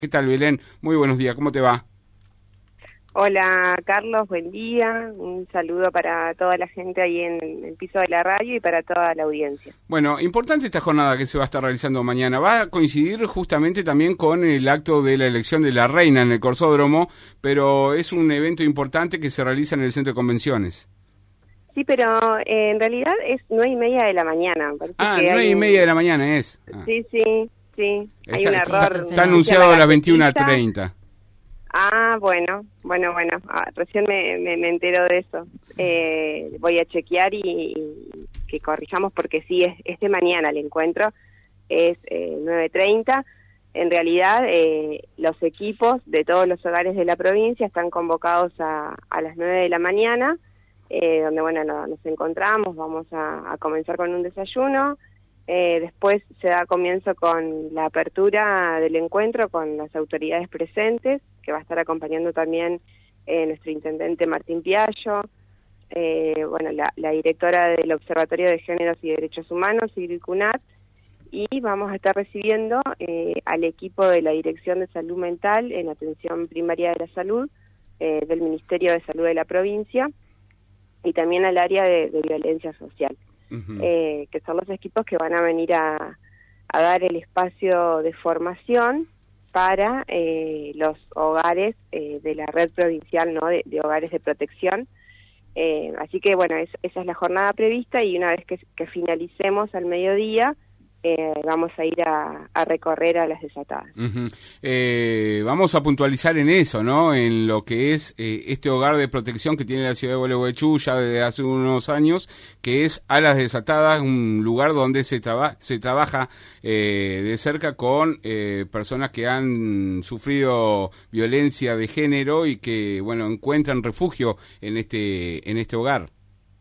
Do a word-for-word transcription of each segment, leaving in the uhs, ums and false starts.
¿Qué tal, Belén? Muy buenos días, ¿cómo te va? Hola, Carlos, buen día. Un saludo para toda la gente ahí en el piso de la radio y para toda la audiencia. Bueno, importante esta jornada que se va a estar realizando mañana. Va a coincidir justamente también con el acto de la elección de la reina en el Corsódromo, pero es un evento importante que se realiza en el Centro de Convenciones. Sí, pero eh, en realidad es nueve y media de la mañana. Ah, nueve y media de la mañana es. Ah. Sí, sí, sí. Está, hay un error. Está, está anunciado a las veintiuna treinta. Ah, bueno, bueno, bueno. Ah, recién me, me, me entero de eso. Eh, voy a chequear y, y que corrijamos porque sí, es, es de mañana el encuentro. Es eh, nueve treinta. En realidad, eh, los equipos de todos los hogares de la provincia están convocados a, a las nueve de la mañana, eh, donde, bueno, no, nos encontramos, vamos a, a comenzar con un desayuno. Eh, después se da comienzo con la apertura del encuentro con las autoridades presentes, que va a estar acompañando también eh, nuestro intendente Martín Piallo, eh, bueno, la, la directora del Observatorio de Géneros y Derechos Humanos, Sigrid Cunat, y vamos a estar recibiendo eh, al equipo de la Dirección de Salud Mental en Atención Primaria de la Salud, eh, del Ministerio de Salud de la provincia, y también al área de, de violencia social. Uh-huh. eh, que son los equipos que van a venir a, a dar el espacio de formación para eh, los hogares eh, de la red provincial, ¿no? de, de hogares de protección. Eh, así que, bueno, es, esa es la jornada prevista y una vez que, que finalicemos al mediodía, Eh, vamos a ir a, a recorrer a las desatadas. Uh-huh. Eh, vamos a puntualizar en eso, ¿no? En lo que es eh, este hogar de protección que tiene la ciudad de Gualeguaychú ya desde hace unos años, que es Alas Desatadas, un lugar donde se, traba, se trabaja eh, de cerca con eh, personas que han sufrido violencia de género y que, bueno, encuentran refugio en este en este hogar.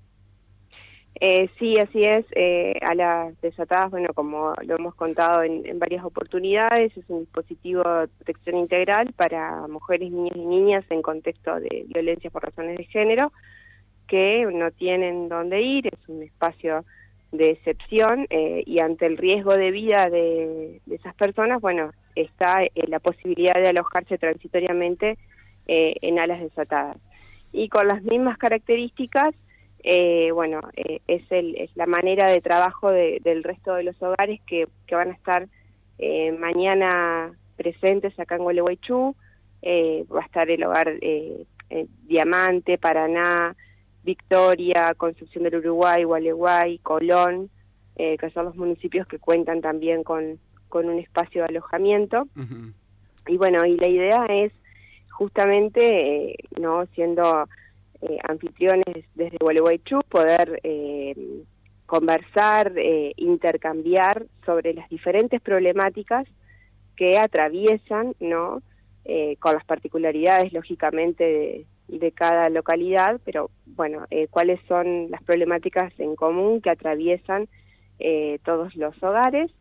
Eh, sí, así es. Eh, a las desatadas, bueno, como lo hemos contado en, en varias oportunidades, es un dispositivo de protección integral para mujeres, niñas y niñas en contexto de violencia por razones de género, que no tienen dónde ir, es un espacio de excepción eh, y ante el riesgo de vida de, de esas personas, bueno, está eh, la posibilidad de alojarse transitoriamente eh, en alas desatadas. Y con las mismas características, Eh, bueno, eh, es, el, es la manera de trabajo de, del resto de los hogares que, que van a estar eh, mañana presentes acá en Gualeguaychú. Eh, va a estar el hogar eh, eh, Diamante, Paraná, Victoria, Concepción del Uruguay, Gualeguay, Colón, eh, que son los municipios que cuentan también con, con un espacio de alojamiento. Uh-huh. Y bueno, y la idea es justamente, eh, no siendo... Eh, anfitriones desde Gualeguaychú, poder eh, conversar, eh, intercambiar sobre las diferentes problemáticas que atraviesan, ¿no? Eh, con las particularidades, lógicamente, de, de cada localidad, pero, bueno, eh, cuáles son las problemáticas en común que atraviesan eh, todos los hogares.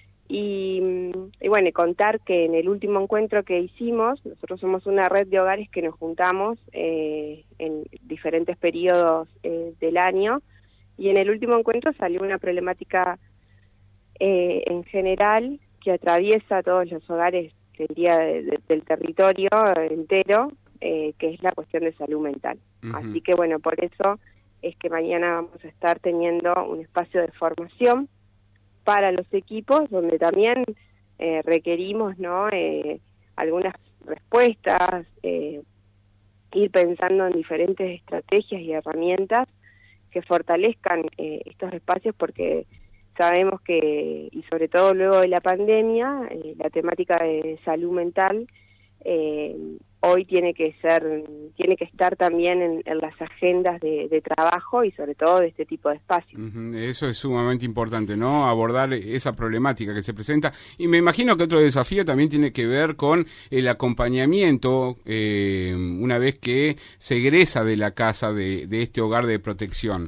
Y, y bueno, contar que en el último encuentro que hicimos, nosotros somos una red de hogares que nos juntamos eh, en diferentes periodos eh, del año, y en el último encuentro salió una problemática eh, en general que atraviesa todos los hogares del día de, de, del territorio entero, eh, que es la cuestión de salud mental. Uh-huh. Así que bueno, por eso es que mañana vamos a estar teniendo un espacio de formación para los equipos, donde también eh, requerimos, ¿no? Eh, algunas respuestas, eh, ir pensando en diferentes estrategias y herramientas que fortalezcan eh, estos espacios, porque sabemos que, y sobre todo luego de la pandemia, eh, la temática de salud mental eh, hoy tiene que ser, tiene que estar también en, en las agendas de, de trabajo y sobre todo de este tipo de espacios. Uh-huh. Eso es sumamente importante, ¿no? Abordar esa problemática que se presenta. Y me imagino que otro desafío también tiene que ver con el acompañamiento eh, una vez que se egresa de la casa de, de este hogar de protección.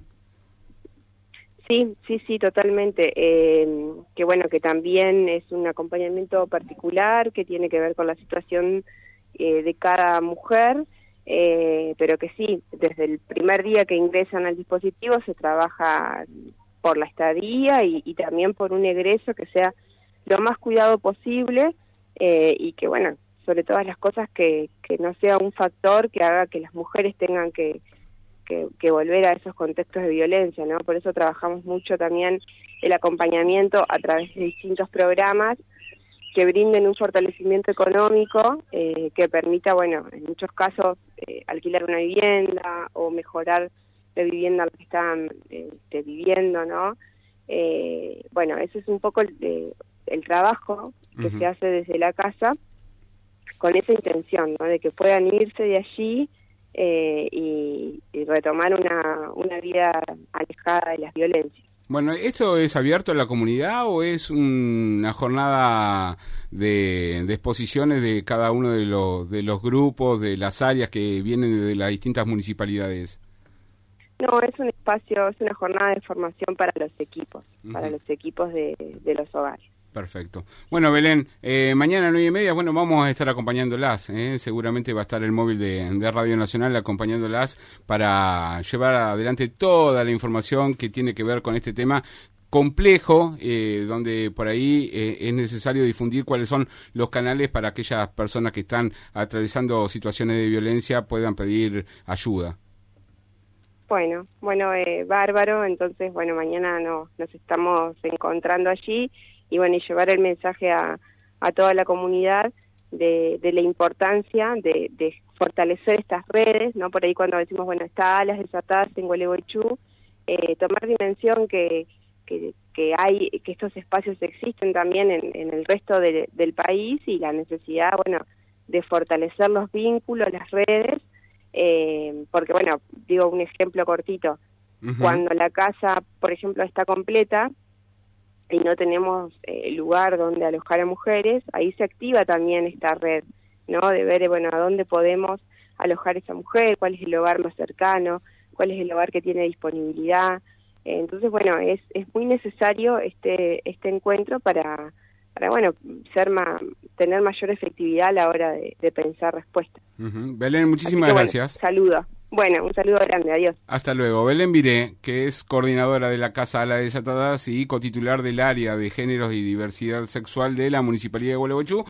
Sí, sí, sí, totalmente. Eh, que bueno, que también es un acompañamiento particular que tiene que ver con la situación eh, de cada mujer, eh, pero que sí, desde el primer día que ingresan al dispositivo se trabaja por la estadía y, y también por un egreso que sea lo más cuidado posible, eh, y que bueno, sobre todas las cosas que, que no sea un factor que haga que las mujeres tengan que, que, que volver a esos contextos de violencia, ¿no? Por eso trabajamos mucho también el acompañamiento a través de distintos programas que brinden un fortalecimiento económico eh, que permita, bueno, en muchos casos eh, alquilar una vivienda o mejorar la vivienda en la que están eh, viviendo, ¿no? Eh, bueno, ese es un poco el, eh, el trabajo que uh-huh. se hace desde la casa con esa intención, ¿no? De que puedan irse de allí eh, y, y retomar una, una vida alejada de las violencias. Bueno, ¿esto es abierto a la comunidad o es una jornada de, de exposiciones de cada uno de los, de los grupos, de las áreas que vienen de las distintas municipalidades? No, es un espacio, es una jornada de formación para los equipos, uh-huh. para los equipos de, de los hogares. Perfecto. Bueno, Belén, eh, mañana a nueve y media, bueno, vamos a estar acompañándolas, ¿eh? Seguramente va a estar el móvil de, de Radio Nacional acompañándolas para llevar adelante toda la información que tiene que ver con este tema complejo, eh, donde por ahí eh, es necesario difundir cuáles son los canales para aquellas personas que están atravesando situaciones de violencia puedan pedir ayuda. Bueno, bueno, eh, bárbaro, entonces, bueno, mañana no, nos estamos encontrando allí y bueno, y llevar el mensaje a, a toda la comunidad de, de la importancia de, de fortalecer estas redes, ¿no? Por ahí cuando decimos, bueno, está Alas Desatadas en Gualeguaychú, eh, tomar dimensión que, que, que hay, que estos espacios existen también en, en el resto de, del país y la necesidad, bueno, de fortalecer los vínculos, las redes, eh, porque bueno, digo un ejemplo cortito, uh-huh. cuando la casa, por ejemplo, está completa, y no tenemos eh, lugar donde alojar a mujeres, ahí se activa también esta red, ¿no? De ver, bueno, a dónde podemos alojar a esa mujer, cuál es el hogar más cercano, cuál es el hogar que tiene disponibilidad. Eh, entonces, bueno, es es muy necesario este este encuentro para, para bueno, ser ma, tener mayor efectividad a la hora de, de pensar respuestas. Uh-huh. Belén, muchísimas que, gracias. Bueno, saludo. Bueno, un saludo grande, adiós. Hasta luego. Belén Viré, que es coordinadora de la Casa Alas Desatadas y cotitular del área de géneros y diversidad sexual de la Municipalidad de Gualeguaychú.